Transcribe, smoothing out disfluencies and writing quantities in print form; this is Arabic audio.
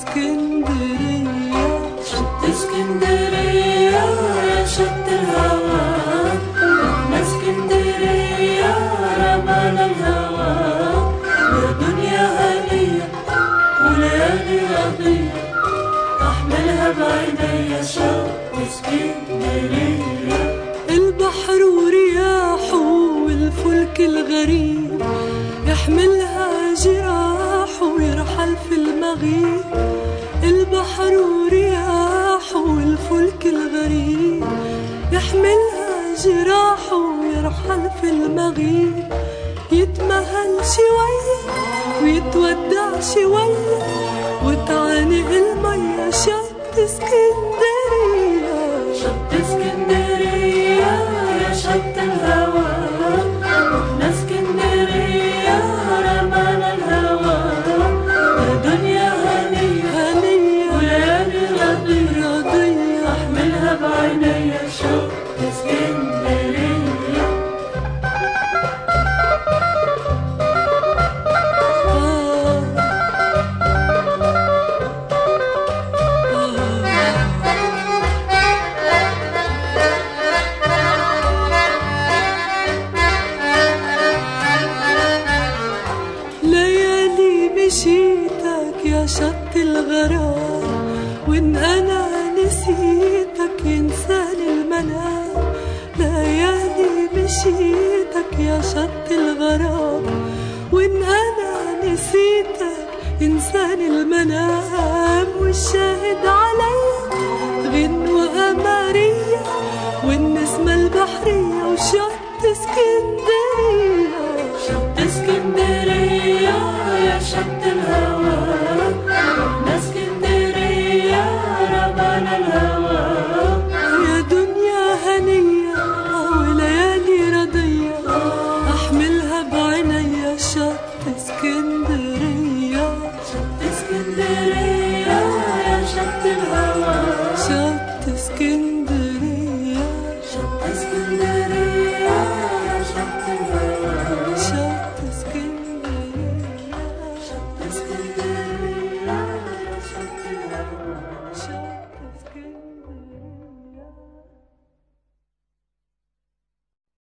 اسكندرية، شط اسكندرية يا شط الهوى، احنا اسكندرية رمانا الهوى، يا دنيا هنية وليالي رضية، احملها بعينيا شط اسكندرية. البحر ورياحه والفلك الغريب يحملها جراحه ويرحل في المغيب، البحر ورياحه والفلك الغريب يحملها جراحه ويرحل في المغيب، يتمهل شوية ويتودع شوية وتعانق المية شط اسكندرية، شط اسكندرية يا شط الهوى، احنا اسكندرية رمانا الهوى، يا دنيا هنية وليالي رضية، احملها بعينيا شط اسكندرية. مشيتك يا شط الغرام، وإن أنا نسيتك ينساني المنام، ليالي مشيتك يا شط الغرام، وإن أنا نسيتك ينساني المنام، والشاهد عليا غنوة قمرية والنسمة البحرية وشط اسكندرية، شط اسكندرية يا شط الهوى، احنا اسكندرية رمانا الهوى، يا دنيا هنية وليالي رضية، احملها بعينيا شط اسكندرية.